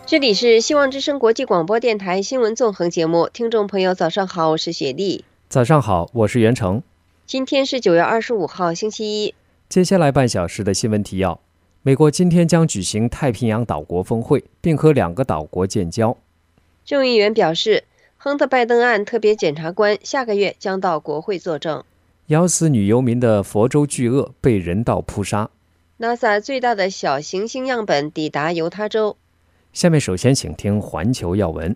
这里是希望之声国际广播电台新闻纵横节目，听众朋友早上好，我是雪莉。 早上好，我是袁成。 今天是9月25号星期一。 接下来半小时的新闻提要：美国今天将举行太平洋岛国峰会，并和2个岛国建交。 众议员表示，亨特拜登案特别检察官下个月将到国会作证。 咬死女游民的佛州巨鳄被人道扑杀。 NASA 最大的小行星样本抵达犹他州。 下面首先请听环球要闻。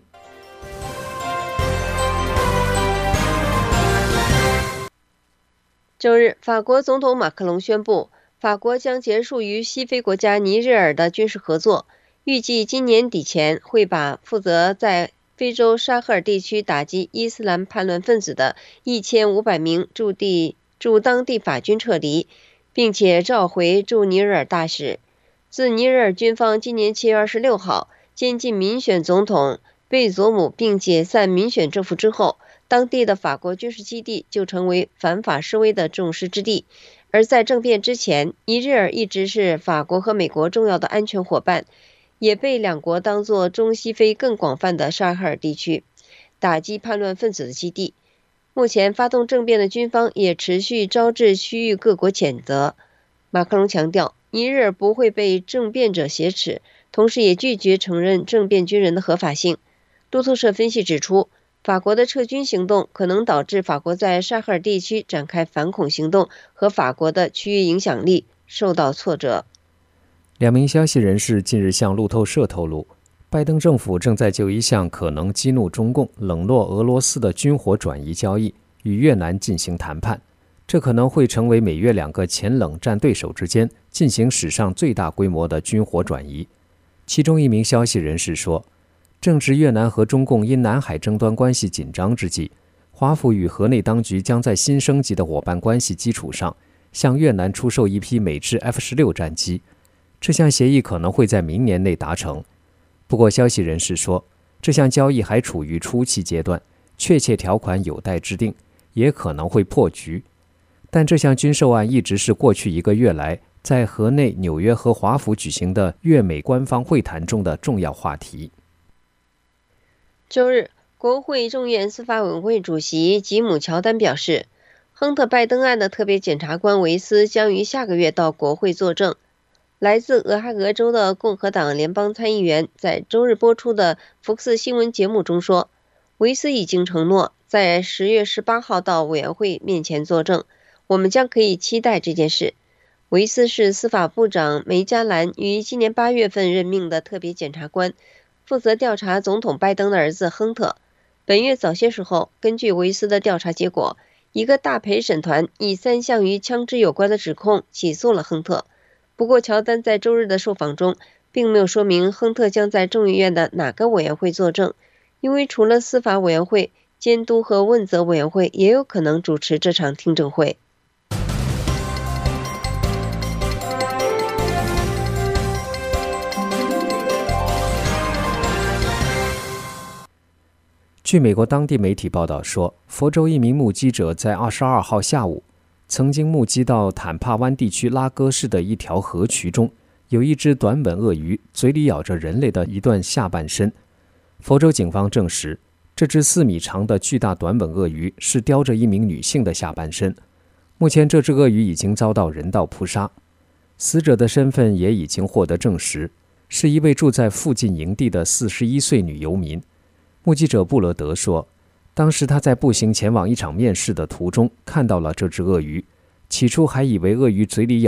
周日，法国总统马克龙宣布，法国将结束与西非国家尼日尔的军事合作，预计今年底前会把负责在非洲沙赫尔地区打击伊斯兰叛乱分子的1500名驻当地法军撤离，并且召回驻尼日尔大使。自尼日尔军方今年7月26号监禁民选总统贝佐姆并解散民选政府之后，当地的法国军事基地就成为反法示威的众矢之的。而在政变之前，尼日尔一直是法国和美国重要的安全伙伴，也被两国当作中西非更广泛的沙赫尔地区打击叛乱分子的基地。目前发动政变的军方也持续招致区域各国谴责。马克龙强调，尼日尔不会被政变者挟持，同时也拒绝承认政变军人的合法性。路透社分析指出，法国的撤军行动可能导致法国在沙赫尔地区展开反恐行动和法国的区域影响力受到挫折。 2名消息人士近日向路透社透露，拜登政府正在就一项可能激怒中共、冷落俄罗斯的军火转移交易与越南进行谈判，这可能会成为美越2个前冷战对手之间进行史上最大规模的军火转移。其中一名消息人士说，正值越南和中共因南海争端关系紧张之际，华府与河内当局将在新升级的伙伴关系基础上，向越南出售一批美制 F-16战机。这项协议可能会在明年内达成。不过消息人士说，这项交易还处于初期阶段，确切条款有待制定，也可能会破局。但这项军售案一直是过去1个月来在河内、纽约和华府举行的越美官方会谈中的重要话题。 周日，国会众院司法委员会主席吉姆·乔丹表示，亨特拜登案的特别检察官维斯将于下个月到国会作证。来自俄亥俄州的共和党联邦参议员在周日播出的福克斯新闻节目中说，维斯已经承诺在10月18号到委员会面前作证，我们将可以期待这件事。维斯是司法部长梅加兰于今年8月份任命的特别检察官，负责调查总统拜登的儿子亨特。本月早些时候，根据维斯的调查结果，一个大陪审团以3项与枪支有关的指控起诉了亨特。不过乔丹在周日的受访中并没有说明亨特将在众议院的哪个委员会作证，因为除了司法委员会，监督和问责委员会也有可能主持这场听证会。 据美国当地媒体报道说，佛州一名目击者在22号下午曾经目击到坦帕湾地区拉戈市的一条河渠中有一只短吻鳄鱼，嘴里咬着人类的一段下半身。佛州警方证实，这只4米长的巨大短吻鳄鱼是叼着一名女性的下半身。目前这只鳄鱼已经遭到人道扑杀，死者的身份也已经获得证实，是一位住在附近营地的41岁女游民。目击者布勒德说，当时他在步行前往一场面试的途中看到了这只鳄鱼，起初还以为鳄鱼嘴里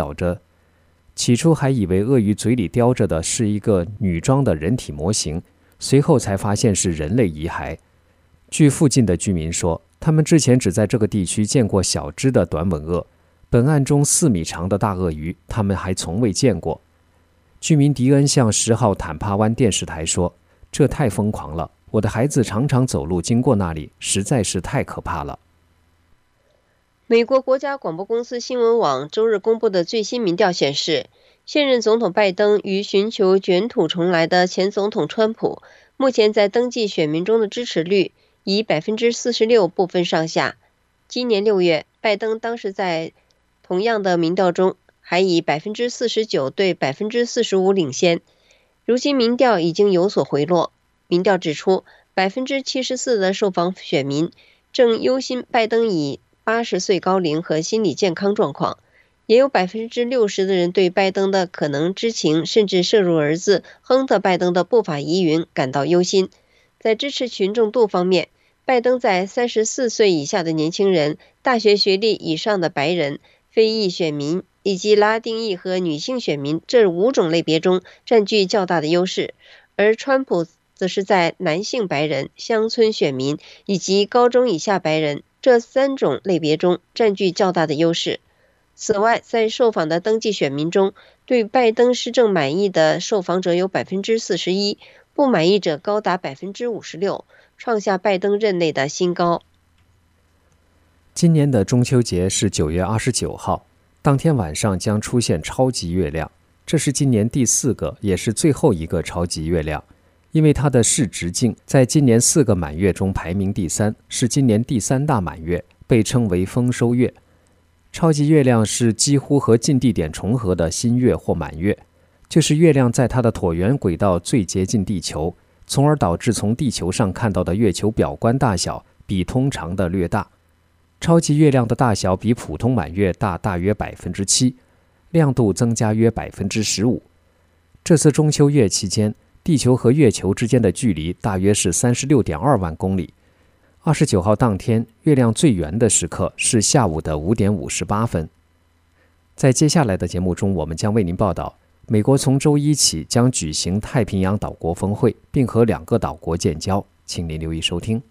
叼着的是一个女装的人体模型，随后才发现是人类遗骸。据附近的居民说，他们之前只在这个地区见过小只的短吻鳄，本案中4米长的大鳄鱼他们还从未见过。居民迪恩向10号坦帕湾电视台说，这太疯狂了，我的孩子常常走路经过那里，实在是太可怕了。 美国国家广播公司新闻网周日公布的最新民调显示，现任总统拜登与寻求卷土重来的前总统川普目前在登记选民中的支持率以 46% 不分上下。今年6月，拜登当时在同样的民调中还以 49% 对 45% 领先。 如今民调已经有所回落。民调指出，74%的受访选民正忧心拜登以80岁高龄和心理健康状况，也有60%的人对拜登的可能知情甚至涉入儿子亨特·拜登的不法疑云感到忧心。在支持群众度方面，拜登在34岁以下的年轻人、大学学历以上的白人、非裔选民以及拉丁裔和女性选民这5种类别中占据较大的优势，而川普则是在男性白人、乡村选民以及高中以下白人这3种类别中占据较大的优势。此外，在受访的登记选民中，对拜登施政满意的受访者有41%，不满意者高达56%，创下拜登任内的新高。 今年的中秋节是9月29号，当天晚上将出现超级月亮，这是今年第4个也是最后一个超级月亮，因为它的视直径在今年4个满月中排名第3，是今年第3大满月，被称为丰收月。超级月亮是几乎和近地点重合的新月或满月，就是月亮在它的椭圆轨道最接近地球，从而导致从地球上看到的月球表观大小比通常的略大。超级月亮的大小比普通满月大约 7%， 亮度增加约 15%。 这次中秋月期间，地球和月球之间的距离大约是 36.2 万公里。29号当天，月亮最圆的时刻是下午的5点58分。在接下来的节目中，我们将为您报道，美国从周一起将举行太平洋岛国峰会，并和2个岛国建交，请您留意收听。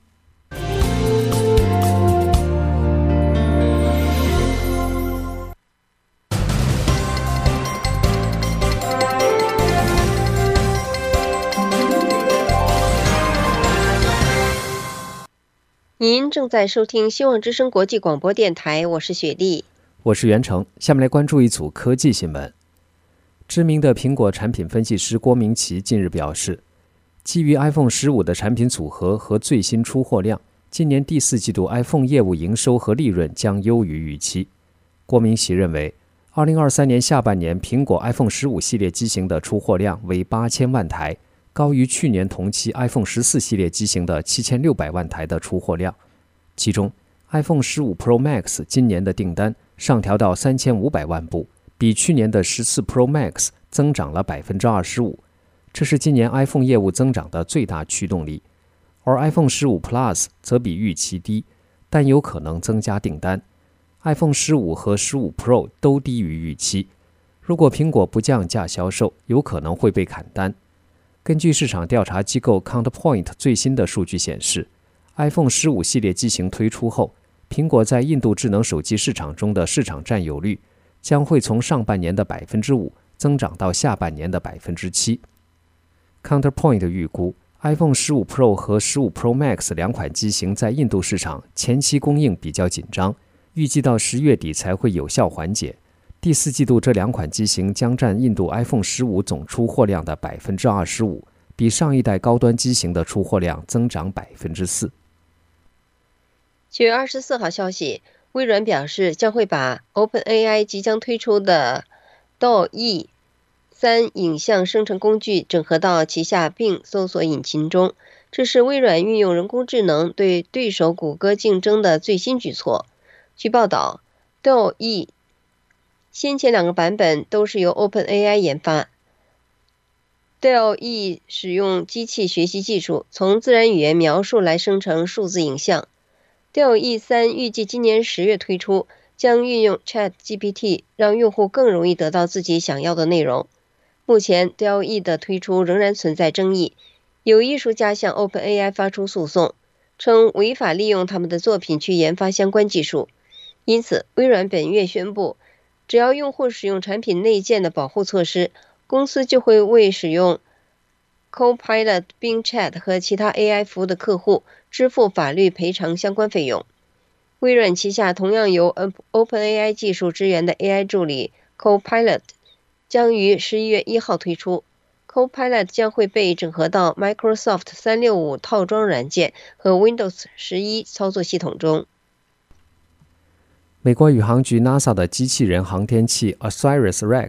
您正在收听希望之声国际广播电台，我是雪莉， 我是袁成。下面来关注一组科技新闻。知名的苹果产品分析师郭明奇近日表示，基于 iPhone 15的产品组合和最新出货量，今年第4季度 iPhone 业务营收和利润将优于预期。郭明奇认为，2023年下半年苹果 iPhone 15系列机型的出货量为8000万台，高于去年同期 iPhone 14系列机型的7600万台的出货量。其中 iPhone 15 Pro Max 今年的订单上调到3500万部，比去年的14 Pro Max 增长了 25%， 这是今年 iPhone 业务增长的最大驱动力。而 iPhone 15 Plus 则比预期低，但有可能增加订单。iPhone 15和15 Pro 都低于预期，如果苹果不降价销售，有可能会被砍单。根据市场调查机构 Counterpoint 最新的数据显示， iPhone 15系列机型推出后，苹果在印度智能手机市场中的市场占有率将会从上半年的 5% 增长到下半年的 7%。 Counterpoint 预估 iPhone 15 Pro 和15 Pro Max 2款机型在印度市场前期供应比较紧张，预计到10月底才会有效缓解。第4季度这2款机型将占印度 iPhone 15总出货量的 25%， 比上一代高端机型的出货量增长 4%。 9月24号消息，微软表示将会把 OpenAI 即将推出的 DALL-E 3影像生成工具整合到旗下Bing搜索引擎中，这是微软运用人工智能对对手谷歌竞争的最新举措。据报道， DALL-E 先前2个版本都是由 OpenAI 研发。DALL-E 使用机器学习技术，从自然语言描述来生成数字影像。DALL-E 3预计今年10月推出，将运用 ChatGPT 让用户更容易得到自己想要的内容。目前 DALL-E 的推出仍然存在争议，有艺术家向 OpenAI 发出诉讼，称违法利用他们的作品去研发相关技术。因此，微软本月宣布，只要用户使用产品内建的保护措施，公司就会为使用 Copilot、Bing Chat 和其他 AI 服务的客户支付法律赔偿相关费用。微软旗下同样由 OpenAI 技术支援的 AI 助理 Copilot 将于11月1号推出。Copilot 将会被整合到 Microsoft 365套装软件和 Windows 11操作系统中。 美国宇航局 NASA 的机器人航天器 OSIRIS-REx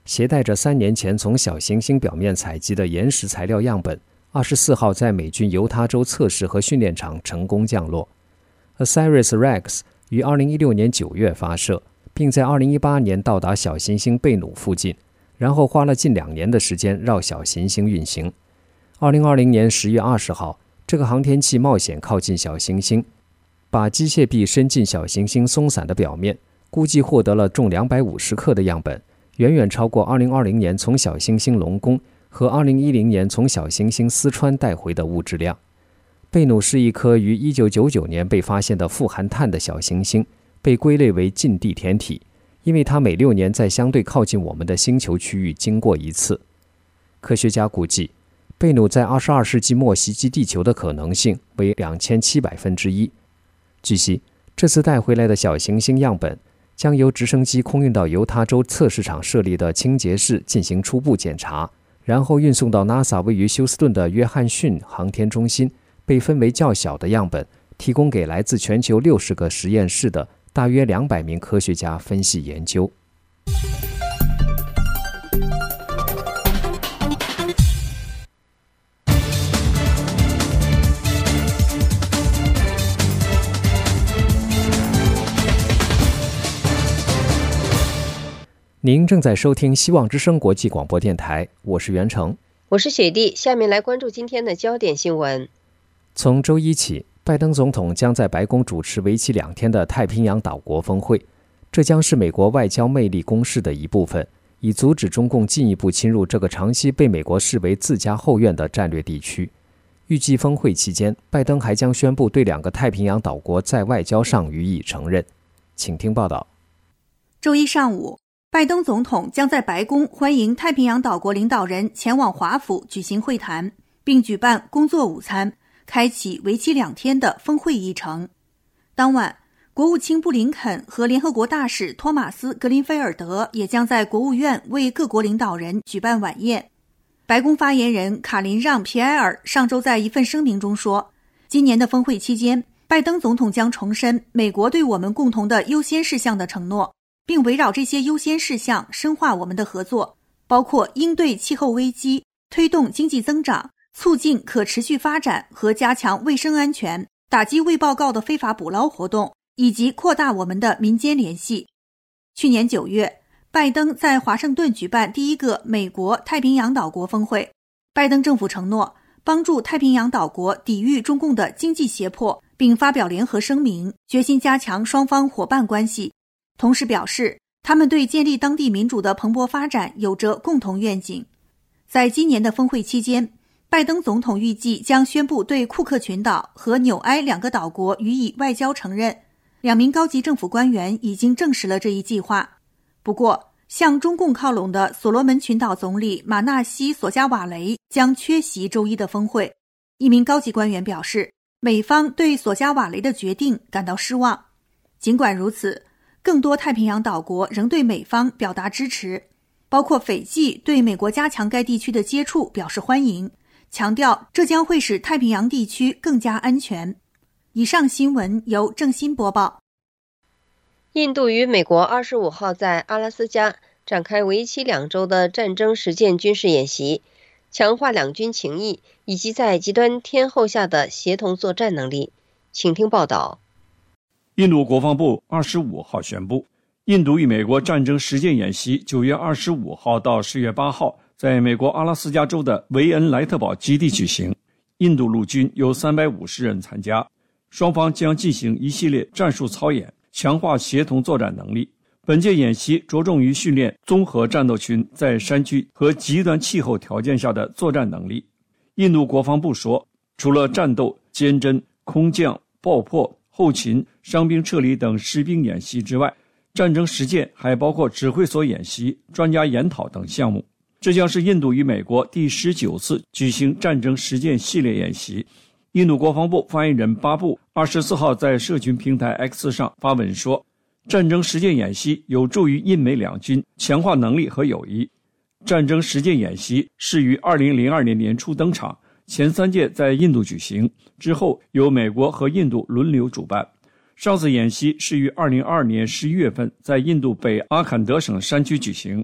携带着3年前从小行星表面采集的岩石材料样本，24号在美军犹他州测试和训练场成功降落。OSIRIS-REx 于2016年9月发射，并在2018年到达小行星贝努附近，然后花了近2年的时间绕小行星运行。2020年10月20号，这个航天器冒险靠近小行星，把机械臂伸进小行星松散的表面，估计获得了重250克的样本，远远超过2020年从小行星龙宫和2010年从小行星思川带回的物质量。贝努是一颗于1999年被发现的富含碳的小行星，被归类为近地天体，因为它每6年在相对靠近我们的星球区域经过一次。科学家估计，贝努在22世纪末袭击地球的可能性为2700分之一。据悉，这次带回来的小行星样本将由直升机空运到犹他州测试场设立的清洁室进行初步检查，然后运送到 NASA 位于休斯顿的约翰逊航天中心，被分为较小的样本，提供给来自全球60个实验室的大约200名科学家分析研究。您正在收听希望之声国际广播电台，我是袁成， 我是雪莉。下面来关注今天的焦点新闻。 从周一起，拜登总统将在白宫主持为期2天的太平洋岛国峰会，这将是美国外交魅力攻势的一部分，以阻止中共进一步侵入这个长期被美国视为自家后院的战略地区。预计峰会期间，拜登还将宣布对2个太平洋岛国在外交上予以承认。请听报道。 周一上午，拜登总统将在白宫欢迎太平洋岛国领导人前往华府举行会谈，并举办工作午餐，开启为期2天的峰会议程。当晚，国务卿布林肯和联合国大使托马斯·格林菲尔德也将在国务院为各国领导人举办晚宴。白宫发言人卡琳让·皮埃尔上周在一份声明中说，今年的峰会期间，拜登总统将重申美国对我们共同的优先事项的承诺，并围绕这些优先事项深化我们的合作，包括应对气候危机、推动经济增长、促进可持续发展和加强卫生安全、打击未报告的非法捕捞活动，以及扩大我们的民间联系。去年9月，拜登在华盛顿举办第1个美国太平洋岛国峰会。拜登政府承诺帮助太平洋岛国抵御中共的经济胁迫，并发表联合声明，决心加强双方伙伴关系。同时表示，他们对建立当地民主的蓬勃发展有着共同愿景。在今年的峰会期间，拜登总统预计将宣布对库克群岛和纽埃2个岛国予以外交承认。2名高级政府官员已经证实了这一计划。不过，向中共靠拢的所罗门群岛总理马纳西·索加瓦雷将缺席周一的峰会。一名高级官员表示，美方对索加瓦雷的决定感到失望。尽管如此，更多太平洋岛国仍对美方表达支持，包括斐济对美国加强该地区的接触表示欢迎，强调这将会使太平洋地区更加安全。以上新闻由郑欣播报。 印度与美国25号在阿拉斯加展开为期2周的战争实践军事演习，强化两军情谊以及在极端天候下的协同作战能力。请听报道。 印度国防部25号宣布，印度与美国战争实践演习9月25号到10月8号在美国阿拉斯加州的维恩莱特堡基地举行。印度陆军有350人参加，双方将进行一系列战术操演，强化协同作战能力。本届演习着重于训练综合战斗群在山区和极端气候条件下的作战能力。印度国防部说，除了战斗、监侦、空降、爆破、后勤、伤兵撤离等实兵演习之外，战争实践还包括指挥所演习、专家研讨等项目。这将是印度与美国第19次举行战争实践系列演习。印度国防部发言人巴布24号在社群平台 X 上发文说，战争实践演习有助于印美两军强化能力和友谊。战争实践演习是于2002年年初登场，前3届在印度举行，之后由美国和印度轮流主办。上次演习是于2022年11月份在印度北阿坎德省山区举行。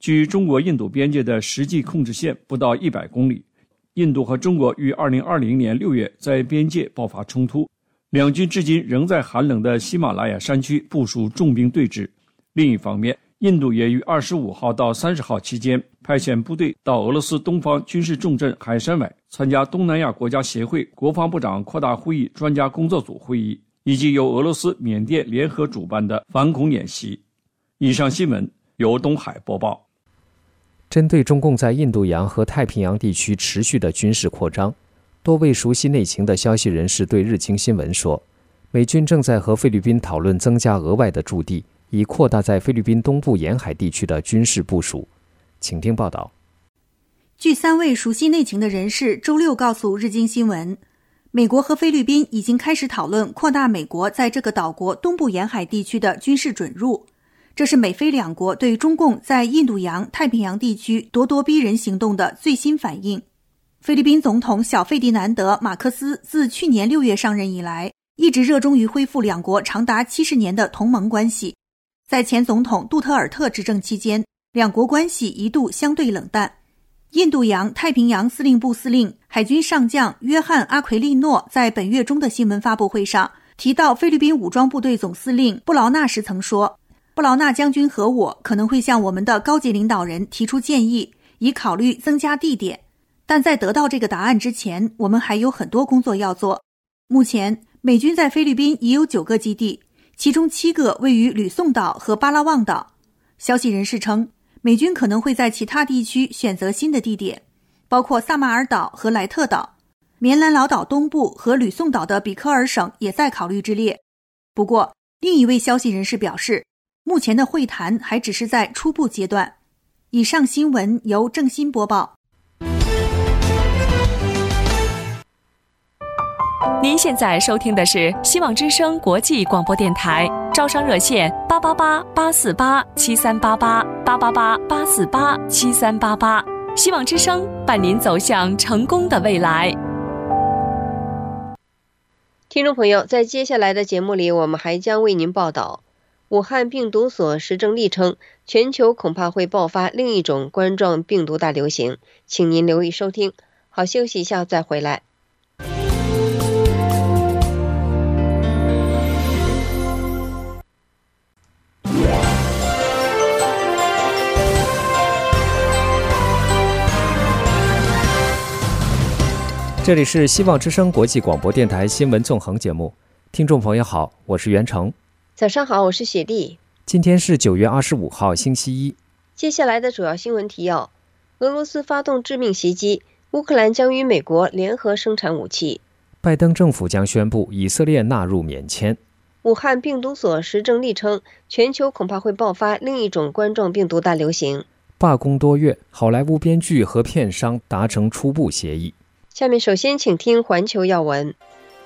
距中国印度边界的实际控制线不到100公里。印度和中国于2020年6月在边界爆发冲突，两军至今仍在寒冷的喜马拉雅山区部署重兵对峙。另一方面，印度也于25号到30号期间派遣部队到俄罗斯东方军事重镇海参崴参加东南亚国家协会国防部长扩大会议专家工作组会议，以及由俄罗斯、缅甸联合主办的反恐演习。以上新闻由东海播报。 针对中共在印度洋和太平洋地区持续的军事扩张，多位熟悉内情的消息人士对日经新闻说，美军正在和菲律宾讨论增加额外的驻地，以扩大在菲律宾东部沿海地区的军事部署。请听报道。 据3位熟悉内情的人士周六告诉日经新闻，美国和菲律宾已经开始讨论扩大美国在这个岛国东部沿海地区的军事准入。这是美菲两国对中共在印度洋、太平洋地区咄咄逼人行动的最新反应。菲律宾总统小费迪南德·马克思自去年6月上任以来，一直热衷于恢复两国长达70年的同盟关系。在前总统杜特尔特执政期间，两国关系一度相对冷淡。印度洋太平洋司令部司令、海军上将约翰·阿奎利诺在本月中的新闻发布会上提到菲律宾武装部队总司令布劳纳时曾说，布劳纳将军和我可能会向我们的高级领导人提出建议，以考虑增加地点，但在得到这个答案之前，我们还有很多工作要做。目前，美军在菲律宾已有9个基地，其中7个位于吕宋岛和巴拉望岛。消息人士称，美军可能会在其他地区选择新的地点，包括萨马尔岛和莱特岛。棉兰老岛东部和吕宋岛的比科尔省也在考虑之列。不过，另一位消息人士表示，目前的会谈还只是在初步阶段。以上新闻由郑欣播报。 您现在收听的是希望之声国际广播电台，招商热线888-848-7388，888-848-7388。希望之声伴您走向成功的未来。 听众朋友，在接下来的节目里，我们还将为您报道武汉病毒所实证力称，全球恐怕会爆发另一种冠状病毒大流行，请您留意收听。好，休息一下再回来。 这里是希望之声国际广播电台新闻纵横节目，听众朋友好，我是袁成。 早上好，我是雪莉。 今天是9月25号星期一。 接下来的主要新闻提要：俄罗斯发动致命袭击，乌克兰将与美国联合生产武器。 拜登政府将宣布以色列纳入免签。 武汉病毒所实证力称，全球恐怕会爆发另一种冠状病毒大流行。 罢工多月，好莱坞编剧和片商达成初步协议。 下面首先请听环球要闻。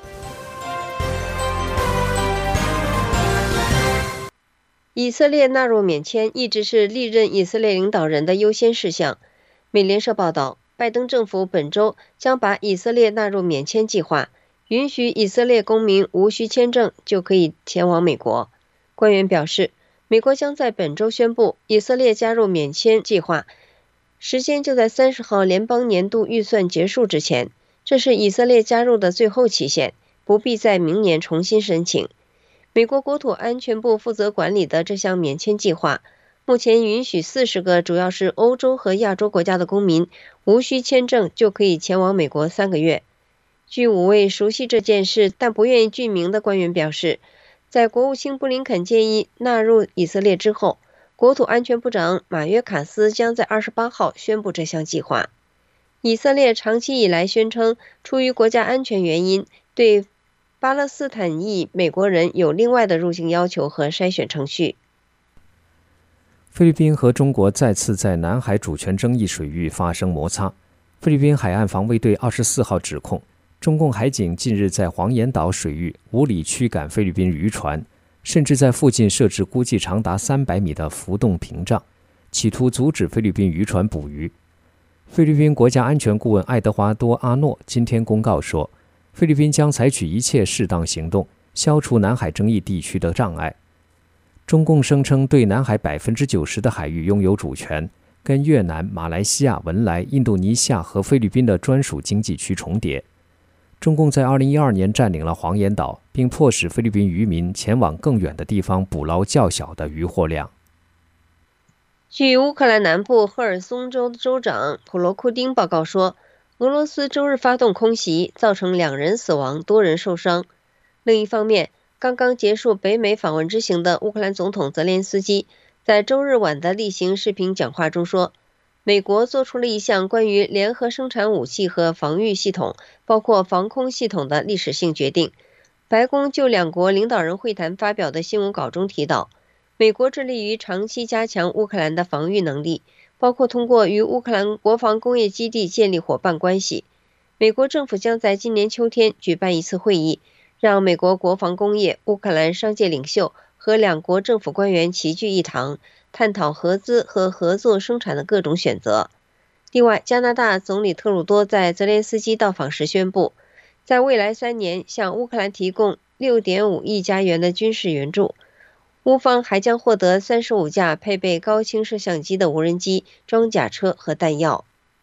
以色列纳入免签一直是历任以色列领导人的优先事项。美联社报道，拜登政府本周将把以色列纳入免签计划，允许以色列公民无需签证就可以前往美国。官员表示，美国将在本周宣布以色列加入免签计划，时间就在30号联邦年度预算结束之前，这是以色列加入的最后期限，不必在明年重新申请。美国国土安全部负责管理的这项免签计划，目前允许40个主要是欧洲和亚洲国家的公民无需签证就可以前往美国3个月。据5位熟悉这件事但不愿意具名的官员表示，在国务卿布林肯建议纳入以色列之后，国土安全部长马约卡斯将在28号宣布这项计划。以色列长期以来宣称，出于国家安全原因，对巴勒斯坦裔美国人有另外的入境要求和筛选程序。 菲律宾和中国再次在南海主权争议水域发生摩擦。菲律宾海岸防卫队24号指控，中共海警近日在黄岩岛水域无理驱赶菲律宾渔船，甚至在附近设置估计长达300米的浮动屏障，企图阻止菲律宾渔船捕鱼。菲律宾国家安全顾问爱德华多·阿诺今天公告说，菲律宾将采取一切适当行动，消除南海争议地区的障碍。中共声称对南海90%的海域拥有主权， 跟越南、马来西亚、文莱、印度尼西亚和菲律宾的专属经济区重叠。中共在2012年占领了黄岩岛，并迫使菲律宾渔民前往更远的地方捕捞较小的渔获量。 据乌克兰南部赫尔松州州长普罗库丁报告说，俄罗斯周日发动空袭，造成2人死亡，多人受伤。另一方面，刚刚结束北美访问之行的乌克兰总统泽连斯基在周日晚的例行视频讲话中说，美国做出了一项关于联合生产武器和防御系统，包括防空系统的历史性决定。白宫就两国领导人会谈发表的新闻稿中提到，美国致力于长期加强乌克兰的防御能力，包括通过与乌克兰国防工业基地建立伙伴关系。美国政府将在今年秋天举办一次会议，让美国国防工业、乌克兰商界领袖和两国政府官员齐聚一堂，探讨合资和合作生产的各种选择。另外，加拿大总理特鲁多在泽连斯基到访时宣布，在未来3年向乌克兰提供 6.5 亿加元的军事援助。乌方还将获得35架配备高清摄像机的无人机、装甲车和弹药。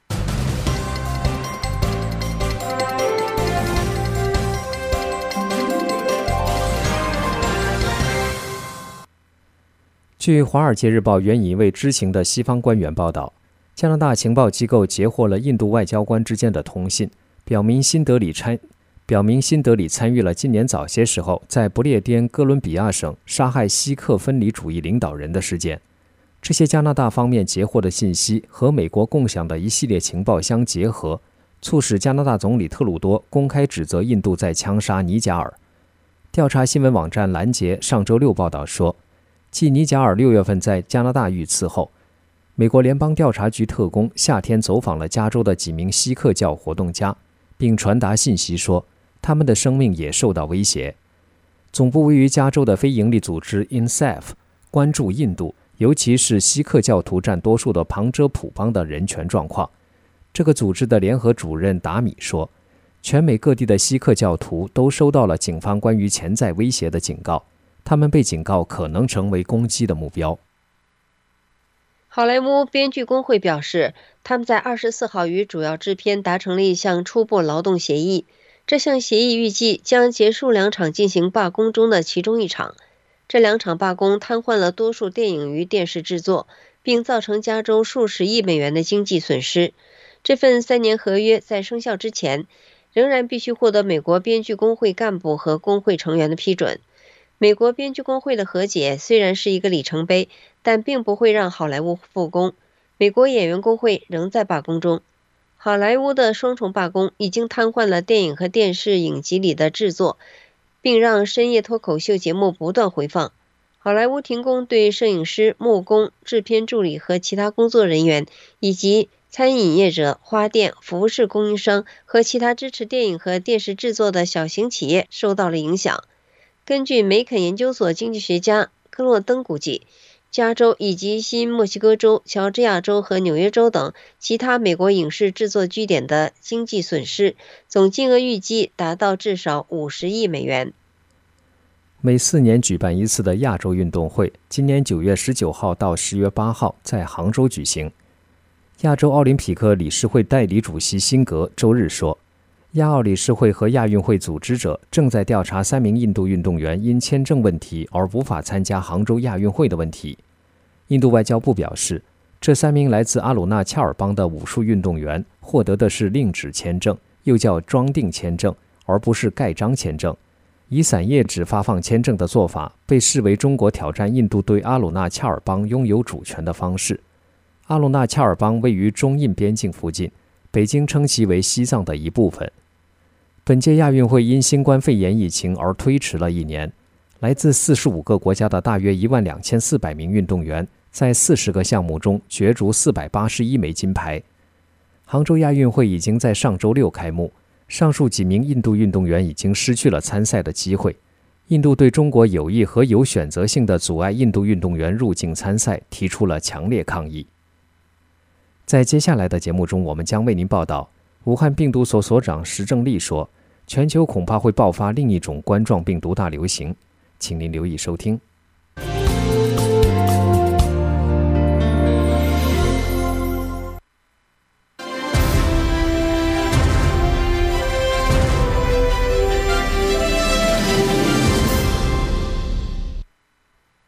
据《华尔街日报》援引一位知情的西方官员报道，加拿大情报机构截获了印度外交官之间的通信，表明新德里参与了今年早些时候在不列颠哥伦比亚省杀害锡克分离主义领导人的事件。这些加拿大方面截获的信息和美国共享的一系列情报相结合，促使加拿大总理特鲁多公开指责印度在枪杀尼贾尔。调查新闻网站拦截上周六报道说，继尼贾尔6月份在加拿大遇刺后，美国联邦调查局特工夏天走访了加州的几名锡克教活动家，并传达信息说，他们的生命也受到威胁。总部位于加州的非营利组织 INSAF 关注印度，尤其是锡克教徒占多数的旁遮普邦的人权状况。这个组织的联合主任达米说，全美各地的锡克教徒都收到了警方关于潜在威胁的警告，他们被警告可能成为攻击的目标。 好莱坞编剧工会表示，他们在24号与主要制片达成了一项初步劳动协议。这项协议预计将结束2场进行罢工中的其中一场。这2场罢工瘫痪了多数电影与电视制作，并造成加州数十亿美元的经济损失。这份3年合约在生效之前，仍然必须获得美国编剧工会干部和工会成员的批准。美国编剧工会的和解虽然是一个里程碑，但并不会让好莱坞复工。美国演员工会仍在罢工中。好莱坞的双重罢工已经瘫痪了电影和电视影集里的制作，并让深夜脱口秀节目不断回放。好莱坞停工对摄影师、木工、制片助理和其他工作人员，以及餐饮业者、花店、服饰供应商和其他支持电影和电视制作的小型企业受到了影响。根据梅肯研究所经济学家科洛登估计，加州以及新墨西哥州、乔治亚州和纽约州等其他美国影视制作据点的经济损失总金额预计达到至少50亿美元。 每4年举办一次的亚洲运动会，今年9月19号到10月8号在杭州举行。亚洲奥林匹克理事会代理主席辛格周日说，亚奥理事会和亚运会组织者正在调查3名印度运动员因签证问题而无法参加杭州亚运会的问题。印度外交部表示，这3名来自阿鲁纳恰尔邦的武术运动员获得的是另指签证，又叫装订签证，而不是盖章签证。以散叶纸发放签证的做法被视为中国挑战印度对阿鲁纳恰尔邦拥有主权的方式。阿鲁纳恰尔邦位于中印边境附近，北京称其为西藏的一部分。本届亚运会因新冠肺炎疫情而推迟了1年，来自45个国家的大约12400名运动员在40个项目中角逐481枚金牌。杭州亚运会已经在上周6开幕，上述几名印度运动员已经失去了参赛的机会。印度对中国有意和有选择性的阻碍印度运动员入境参赛提出了强烈抗议。在接下来的节目中，我们将为您报道，武汉病毒所所长石正丽说，全球恐怕会爆发另一种冠状病毒大流行，请您留意收听。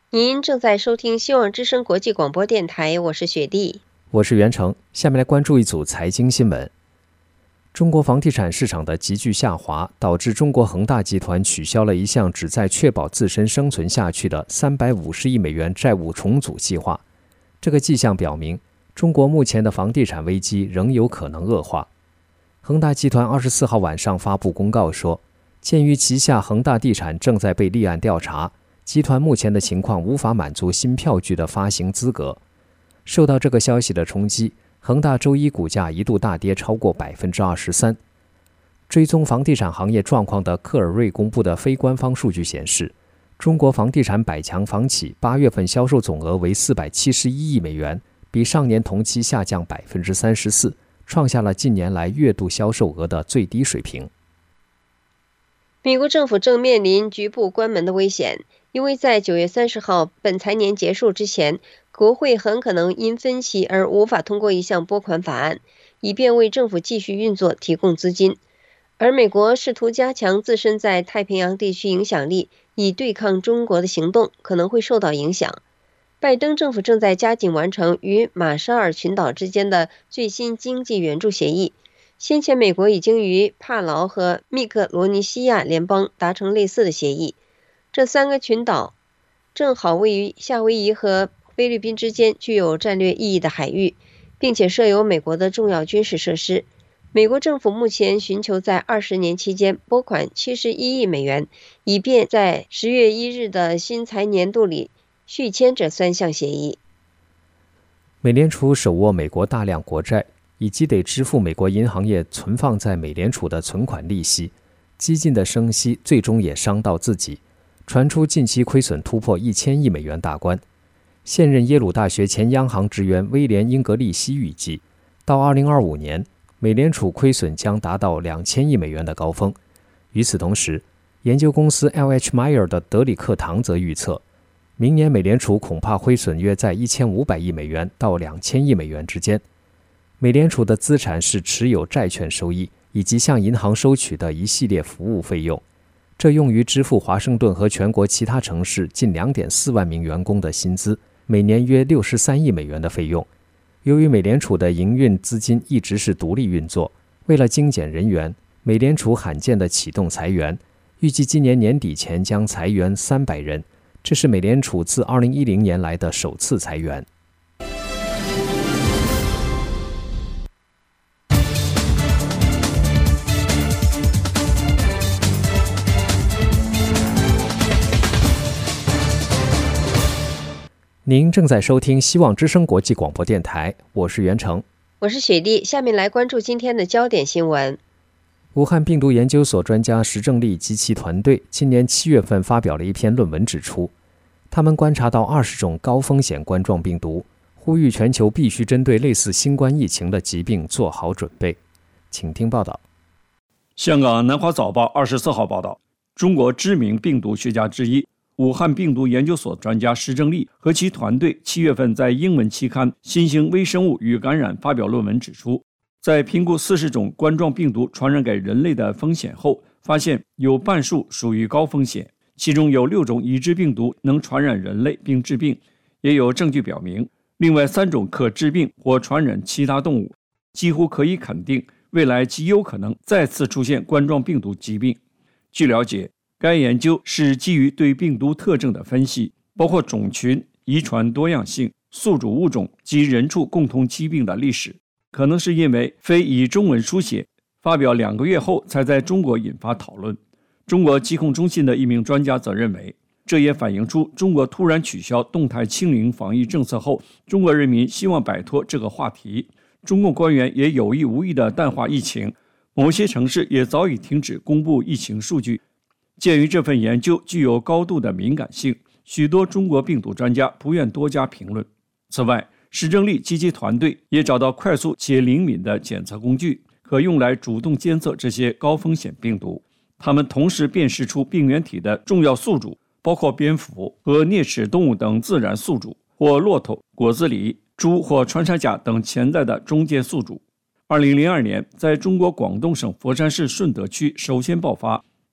您正在收听希望之声国际广播电台，我是雪莉， 我是袁成。下面来关注一组财经新闻。中国房地产市场的急剧下滑，导致中国恒大集团取消了一项旨在确保自身生存下去的350亿美元债务重组计划。这个迹象表明，中国目前的房地产危机仍有可能恶化。恒大集团24号晚上发布公告说，鉴于旗下恒大地产正在被立案调查，集团目前的情况无法满足新票据的发行资格。受到这个消息的冲击，恒大周一股价一度大跌超过 23%。 追踪房地产行业状况的克尔瑞公布的非官方数据显示，中国房地产百强房企8月份销售总额为471亿美元，比上年同期下降 34%， 创下了近年来月度销售额的最低水平。 美国政府正面临局部关门的危险，因为在9月30号本财年结束之前，国会很可能因分歧而无法通过一项拨款法案，以便为政府继续运作提供资金。而美国试图加强自身在太平洋地区影响力，以对抗中国的行动可能会受到影响。拜登政府正在加紧完成与马绍尔群岛之间的最新经济援助协议。先前美国已经与帕劳和密克罗尼西亚联邦达成类似的协议。这3个群岛正好位于夏威夷和菲律宾之间具有战略意义的海域，并且设有美国的重要军事设施。美国政府目前寻求在20年期间拨款71亿美元，以便在10月1日的新财年度里续签这3项协议。 美联储手握美国大量国债，以及得支付美国银行业存放在美联储的存款利息，激进的升息最终也伤到自己。传出近期亏损突破1000亿美元大关。现任耶鲁大学前央行职员威廉·英格利希预计，到2025年，美联储亏损将达到2000亿美元的高峰。与此同时，研究公司 LH Meyer 的德里克·唐则预测，明年美联储恐怕亏损约在1500亿美元到2000亿美元之间。美联储的资产是持有债券收益以及向银行收取的一系列服务费用，这用于支付华盛顿和全国其他城市近 2.4 万名员工的薪资，每年约63亿美元的费用。由于美联储的营运资金一直是独立运作，为了精简人员，美联储罕见地启动裁员，预计今年年底前将裁员300人，这是美联储自2010年来的首次裁员。您正在收听希望之声国际广播电台，我是袁成， 我是雪莉。下面来关注今天的焦点新闻。 武汉病毒研究所专家石正丽及其团队今年7月份发表了一篇论文，指出他们观察到20种高风险冠状病毒，呼吁全球必须针对类似新冠疫情的疾病做好准备。请听报道。 香港南华早报24号报道，中国知名病毒学家之一武汉病毒研究所专家石正丽和其团队7月份在英文期刊《新型微生物与感染》发表论文指出，在评估40种冠状病毒传染给人类的风险后，发现有半数属于高风险，其中有6种已知病毒能传染人类并致病，也有证据表明另外3种可致病或传染其他动物，几乎可以肯定未来极有可能再次出现冠状病毒疾病。据了解，该研究是基于对病毒特征的分析，包括种群、遗传多样性、宿主物种及人畜共同疾病的历史。可能是因为非以中文书写，发表2个月后才在中国引发讨论。中国疾控中心的一名专家则认为，这也反映出中国突然取消动态清零防疫政策后，中国人民希望摆脱这个话题。中共官员也有意无意地淡化疫情，某些城市也早已停止公布疫情数据。鉴于这份研究具有高度的敏感性，许多中国病毒专家不愿多加评论。此外，石正丽及其团队也找到快速且灵敏的检测工具，可用来主动监测这些高风险病毒。他们同时辨识出病原体的重要宿主，包括蝙蝠和啮齿动物等自然宿主，或骆驼、果子狸、猪或穿山甲等潜在的中间宿主。2002年，在中国广东省佛山市顺德区首先爆发，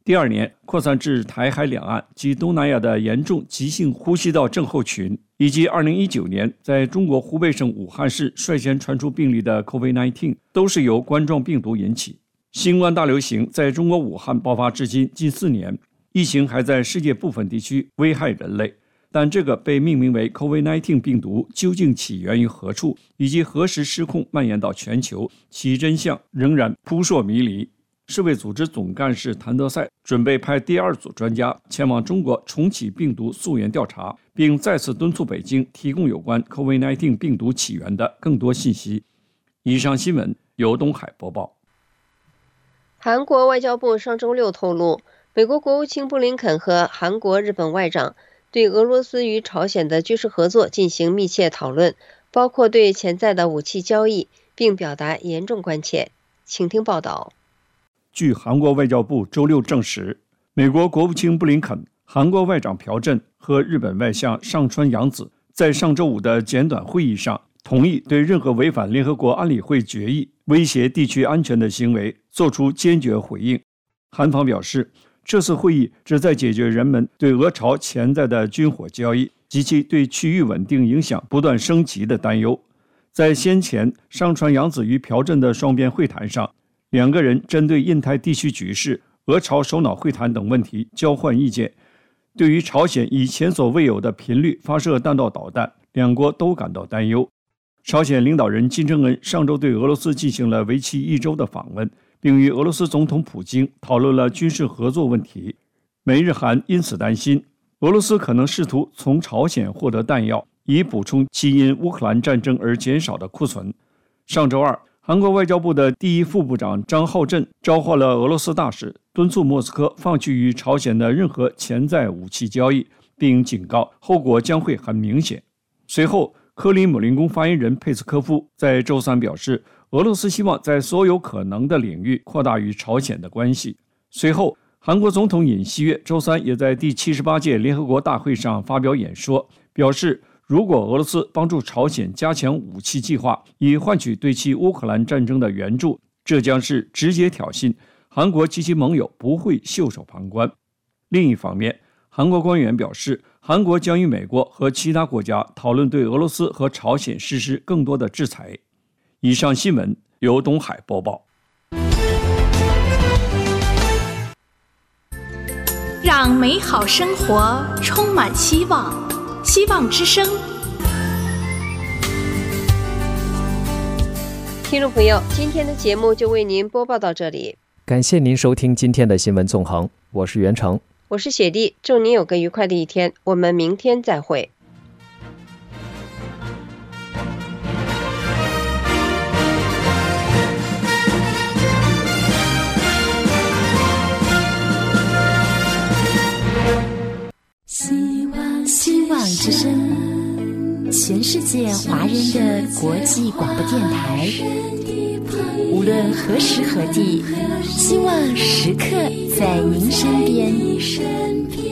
第二年扩散至台海两岸及东南亚的严重急性呼吸道症候群，以及2019年在中国湖北省武汉市率先传出病例的 COVID-19 都是由冠状病毒引起。新冠大流行在中国武汉爆发至今近4年，疫情还在世界部分地区危害人类，但这个被命名为 COVID-19 病毒究竟起源于何处，以及何时失控蔓延到全球，其真相仍然扑朔迷离。世卫组织总干事谭德赛准备派第2组专家前往中国重启病毒溯源调查，并再次敦促北京提供有关 COVID-19 病毒起源的更多信息。以上新闻由东海播报。 韩国外交部上周6透露，美国国务卿布林肯和韩国、日本外长对俄罗斯与朝鲜的军事合作进行密切讨论，包括对潜在的武器交易，并表达严重关切。请听报道。 据韩国外交部周6证实，美国国务卿布林肯、韩国外长朴振和日本外相上川洋子在上周5的简短会议上，同意对任何违反联合国安理会决议、威胁地区安全的行为作出坚决回应。韩方表示，这次会议旨在解决人们对俄朝潜在的军火交易及其对区域稳定影响不断升级的担忧。在先前上川洋子与朴振的双边会谈上，两个人针对印太地区局势、俄朝首脑会谈等问题交换意见。对于朝鲜以前所未有的频率发射弹道导弹，两国都感到担忧。朝鲜领导人金正恩上周对俄罗斯进行了为期1周的访问，并与俄罗斯总统普京讨论了军事合作问题。美日韩因此担心，俄罗斯可能试图从朝鲜获得弹药，以补充其因乌克兰战争而减少的库存。上周2，韩国外交部的第1副部长张浩振召唤了俄罗斯大使，敦促莫斯科放弃与朝鲜的任何潜在武器交易，并警告后果将会很明显。随后，克里姆林宫发言人佩斯科夫在周3表示，俄罗斯希望在所有可能的领域扩大与朝鲜的关系。随后，韩国总统尹锡悦周3也在第78届联合国大会上发表演说，表示如果俄罗斯帮助朝鲜加强武器计划，以换取对其乌克兰战争的援助，这将是直接挑衅，韩国及其盟友不会袖手旁观。另一方面，韩国官员表示，韩国将与美国和其他国家讨论对俄罗斯和朝鲜实施更多的制裁。以上新闻由东海播报。 让美好生活充满希望，希望之声。 听众朋友，今天的节目就为您播报到这里， 感谢您收听今天的新闻纵横，我是袁成， 我是雪莉，祝您有个愉快的一天，我们明天再会。 希望之声，全世界华人的国际广播电台，无论何时何地，希望时刻在您身边。